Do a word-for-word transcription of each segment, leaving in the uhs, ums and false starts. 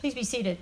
Please be seated.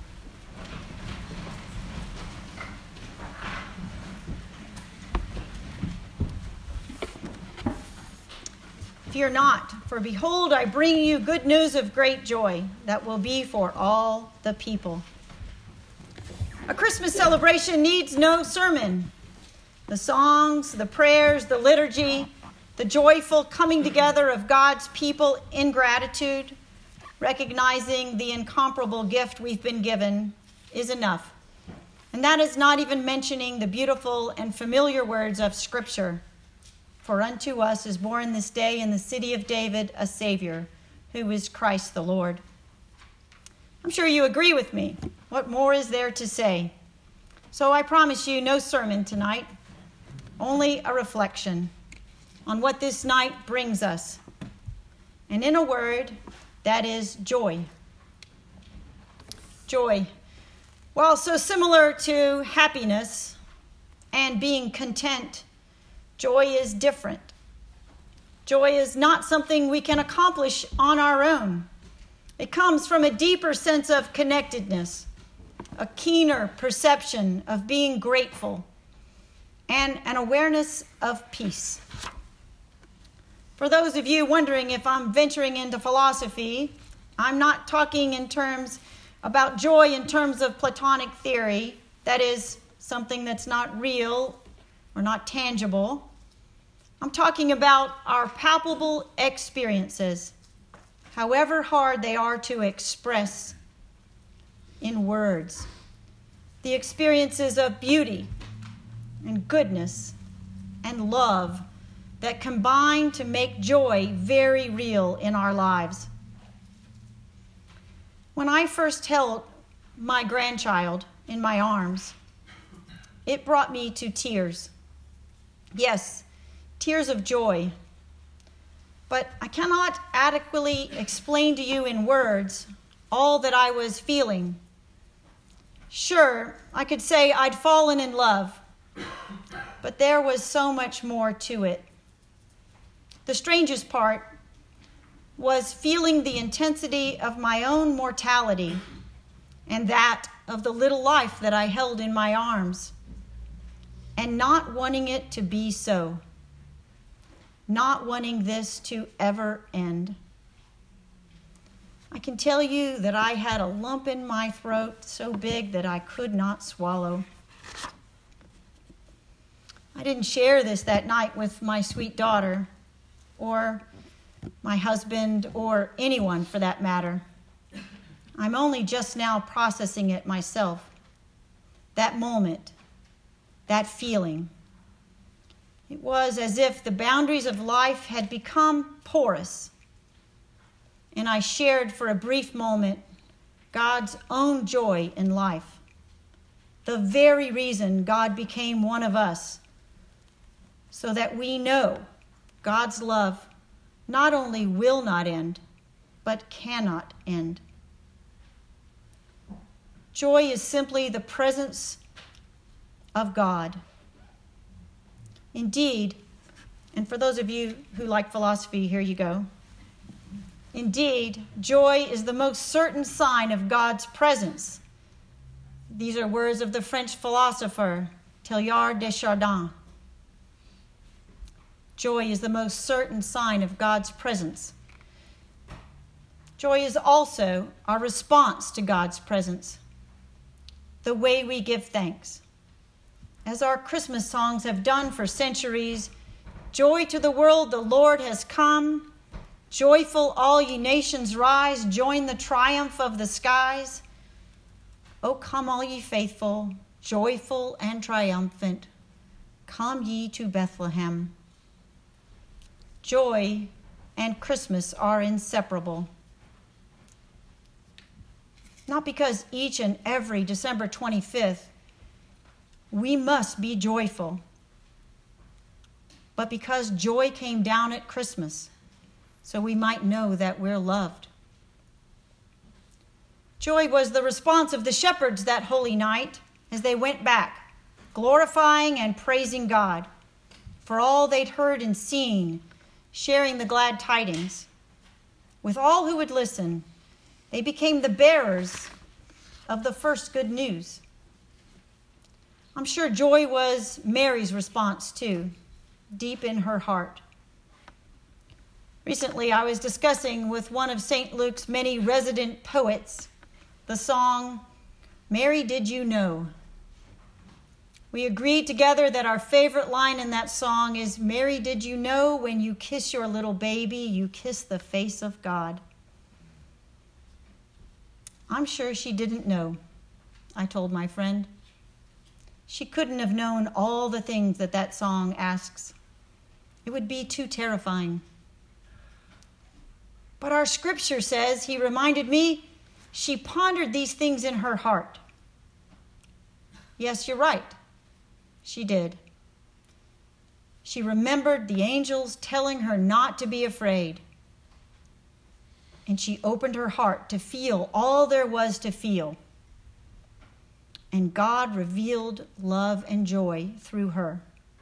Fear not, for behold, I bring you good news of great joy that will be for all the people. A Christmas celebration needs no sermon. The songs, the prayers, the liturgy, the joyful coming together of God's people in gratitude, recognizing the incomparable gift we've been given, is enough. And that is not even mentioning the beautiful and familiar words of Scripture. For unto us is born this day in the city of David a Savior, who is Christ the Lord. I'm sure you agree with me. What more is there to say? So I promise you no sermon tonight, only a reflection on what this night brings us. And in a word, that is joy. Joy. While so similar to happiness and being content, joy is different. Joy is not something we can accomplish on our own. It comes from a deeper sense of connectedness, a keener perception of being grateful, and an awareness of peace. For those of you wondering if I'm venturing into philosophy, I'm not talking in terms about joy in terms of Platonic theory, that is, something that's not real or not tangible. I'm talking about our palpable experiences, however hard they are to express in words. The experiences of beauty and goodness and love that combine to make joy very real in our lives. When I first held my grandchild in my arms, it brought me to tears. Yes, tears of joy. But I cannot adequately explain to you in words all that I was feeling. Sure, I could say I'd fallen in love, but there was so much more to it. The strangest part was feeling the intensity of my own mortality and that of the little life that I held in my arms, and not wanting it to be so, not wanting this to ever end. I can tell you that I had a lump in my throat so big that I could not swallow. I didn't share this that night with my sweet daughter, or my husband, or anyone for that matter. I'm only just now processing it myself. That moment, that feeling. It was as if the boundaries of life had become porous, and I shared for a brief moment God's own joy in life. The very reason God became one of us, so that we know God's love not only will not end, but cannot end. Joy is simply the presence of God. Indeed, and for those of you who like philosophy, here you go. Indeed, joy is the most certain sign of God's presence. These are words of the French philosopher Teilhard de Chardin. Joy is the most certain sign of God's presence. Joy is also our response to God's presence, the way we give thanks. As our Christmas songs have done for centuries, joy to the world, the Lord has come. Joyful, all ye nations rise, join the triumph of the skies. O come, all ye faithful, joyful and triumphant, come ye to Bethlehem. Joy and Christmas are inseparable. Not because each and every December twenty-fifth we must be joyful, but because joy came down at Christmas, so we might know that we're loved. Joy was the response of the shepherds that holy night as they went back, glorifying and praising God for all they'd heard and seen, sharing the glad tidings with all who would listen They became the bearers of the first good news. I'm sure joy was Mary's response too, deep in her heart. Recently, I was discussing with one of Saint Luke's many resident poets the song, "Mary, Did You Know?" We agreed together that our favorite line in that song is, "Mary, did you know when you kiss your little baby, you kiss the face of God?" I'm sure she didn't know, I told my friend. She couldn't have known all the things that that song asks. It would be too terrifying. But our scripture says, he reminded me, she pondered these things in her heart. Yes, you're right. She did. She remembered the angels telling her not to be afraid. And she opened her heart to feel all there was to feel. And God revealed love and joy through her.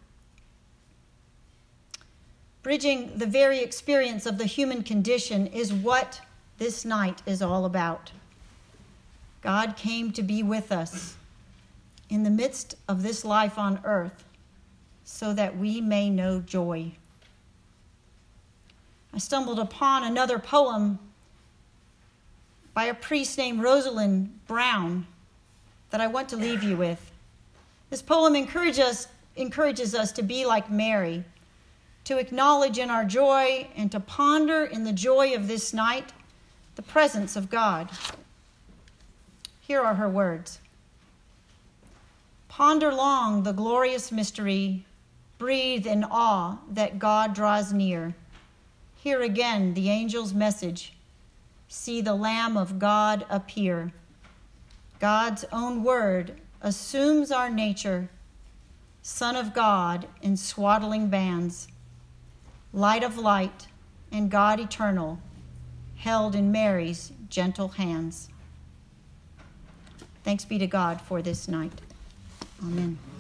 Bridging the very experience of the human condition is what this night is all about. God came to be with us in the midst of this life on earth so that we may know joy. I stumbled upon another poem by a priest named Rosalind Brown that I want to leave you with. This poem encourages us, encourages us to be like Mary, to acknowledge in our joy and to ponder in the joy of this night the presence of God. Here are her words. Ponder long the glorious mystery, breathe in awe that God draws near. Hear again the angel's message, see the Lamb of God appear. God's own word assumes our nature, Son of God in swaddling bands, light of light and God eternal, held in Mary's gentle hands. Thanks be to God for this night. Amen.